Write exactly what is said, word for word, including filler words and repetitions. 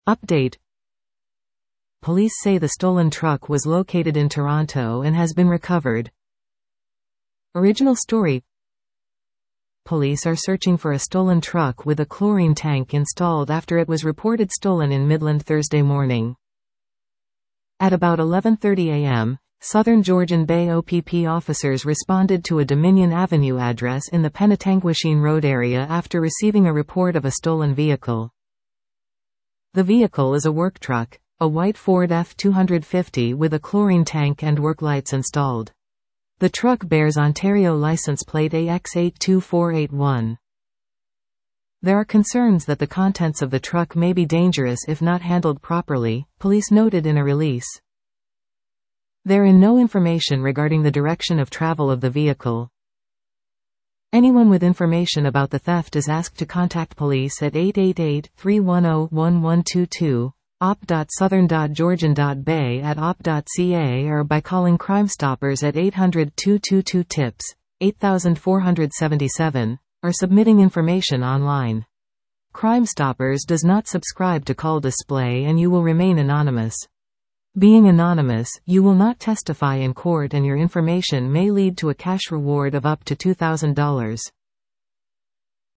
Update. Police say the stolen truck was located in Toronto and has been recovered. Original story. Police are searching for a stolen truck with a chlorine tank installed after it was reported stolen in Midland Thursday morning. At about eleven thirty a m, Southern Georgian Bay O P P officers responded to a Dominion Avenue address in the Penetanguishene Road area after receiving a report of a stolen vehicle. The vehicle is a work truck, a white Ford F two fifty with a chlorine tank and work lights installed. The truck bears Ontario license plate A X eight two four eight one. There are concerns that the contents of the truck may be dangerous if not handled properly, police noted in a release. There is no information regarding the direction of travel of the vehicle. Anyone with information about the theft is asked to contact police at eight eight eight, three one zero, one one two two, o p dot southern dot georgian dot bay at o p dot c a or by calling Crime Stoppers at eight hundred, two two two, T I P S, eight four seven seven, or submitting information online. Crime Stoppers does not subscribe to call display and you will remain anonymous. Being anonymous, you will not testify in court and your information may lead to a cash reward of up to two thousand dollars.